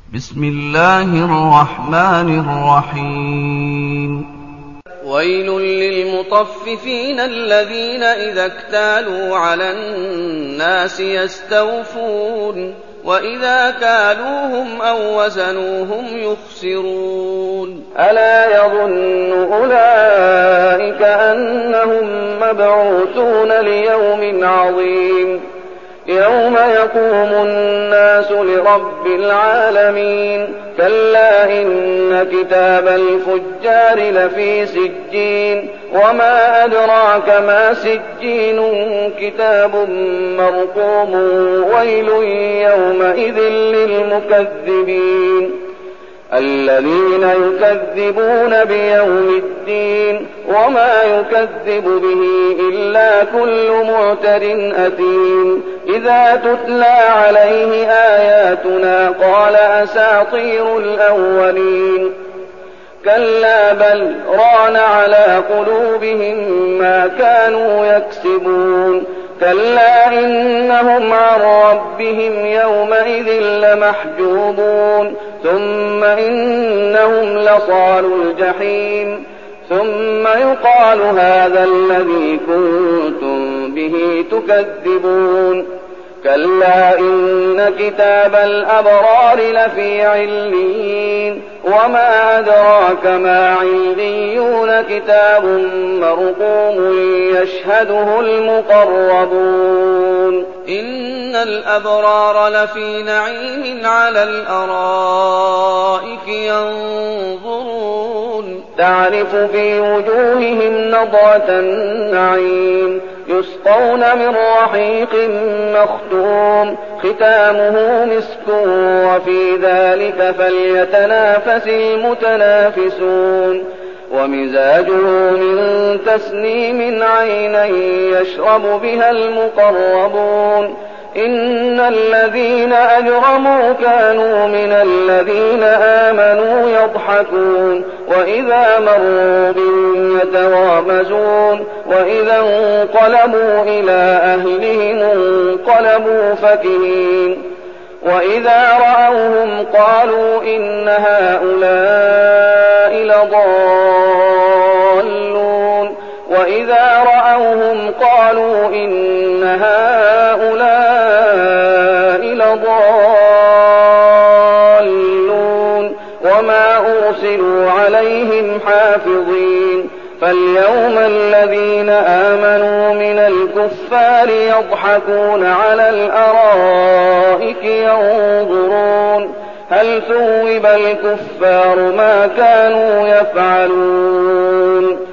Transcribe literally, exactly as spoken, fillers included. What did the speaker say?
بسم الله الرحمن الرحيم. ويل للمطففين الذين إذا اكتالوا على الناس يستوفون وإذا كالوهم أو وزنوهم يخسرون. ألا يظن أولئك أنهم مبعوثون ليوم عظيم يوم يقوم الناس لرب العالمين. كلا إن كتاب الفجار لفي سجين وما أدراك ما سجين كتاب مرقوم ويل يومئذ للمكذبين الذين يكذبون بيوم الدين وما يكذب به إلا كل معتد أثيم. إذا تتلى عليه آياتنا قال أساطير الأولين. كلا بل ران على قلوبهم ما كانوا يكسبون. كلا إنهم عن ربهم يومئذ لمحجوبون ثم إنهم لصالو الجحيم ثم يقال هذا الذي كنتم به تكذبون. كلا إن كتاب الأبرار لفي عليين وما أدراك ما عليون كتاب مرقوم يشهده المقربون. إن الأبرار لفي نعيم على الأرائك ينظرون تعرف في وجوههم نضرة النعيم يسقون من رحيق مختوم ختامه مسك وفي ذلك فليتنافس المتنافسون. ومزاجه من تسنيم عينا يشرب بها المقربون. إن الذين أجرموا كانوا من الذين آمنوا يضحكون وإذا مروا بهم يتغامزون وإذا انقلبوا إلى أهلهم انقلبوا فكهين. وإذا رأوهم قالوا إن هؤلاء لضالون وإذا رأوهم قالوا إن هؤلاء لضالون وما أرسلوا عليهم حافظين. فاليوم الذين آمنوا من الكفار يضحكون على الأرائك ينظرون هل ثوب الكفار ما كانوا يفعلون.